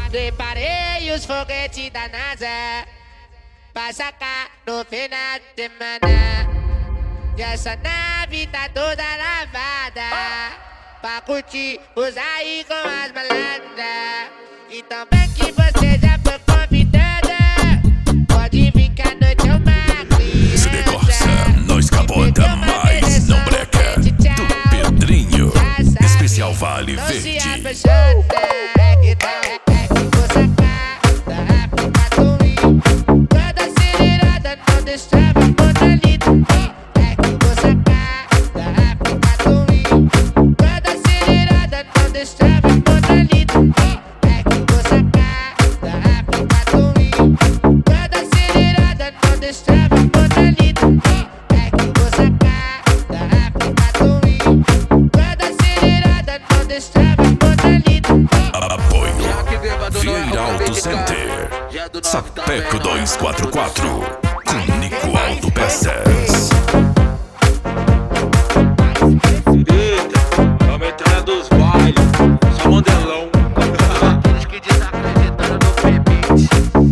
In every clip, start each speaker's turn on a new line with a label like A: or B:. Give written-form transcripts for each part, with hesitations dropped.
A: Preparei os foguetes da NASA pra sacar no final de semana. E essa nave tá toda lavada pra curtir, usar aí com as malandras. Então vem que você já foi convidada, pode vir que a noite é uma criança.
B: Se negócio, nós capota mais, não breca. Do Pedrinho, especial Vale Verde. Apoio Vieiral do Center, Sapeco 244, com Nico Aldo Peças.
C: Eita, a metralha dos bailes, só mandelão. Aqueles que desacreditaram no P-Beat.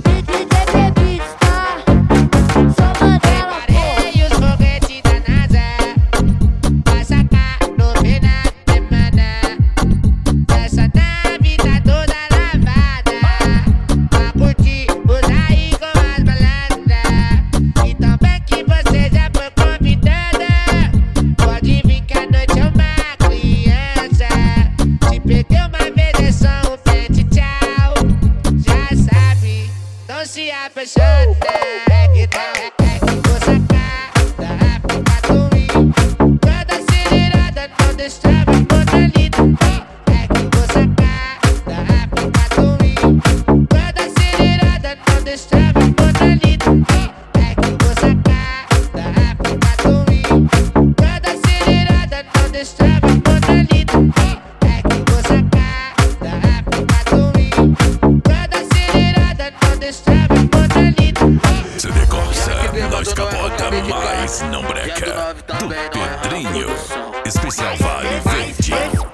A: Preparei os foguetes da NASA pra sacar no final de semana. Essa nave tá toda lavada pra curtir, usar aí com as malandras. Então vem que você já foi convidada, pode vir que a noite é uma criança. Te peguei uma vez, é só um pente, tchau. Já sabe, não se apaixona. É que vou sacar da África do Rio. Cada acelerada não destrava contra litro. É que vou sacar da África do Rio. Cada acelerada não destrava contra litro. É que vou sacar da África do Rio. Cada acelerada não destrava contra litro. É que vou sacar da África do Rio. Cada acelerada não destrava contra litro.
B: Se negócio, nós capota mais, não breca. Do Pedrinho, especial Vale Verde.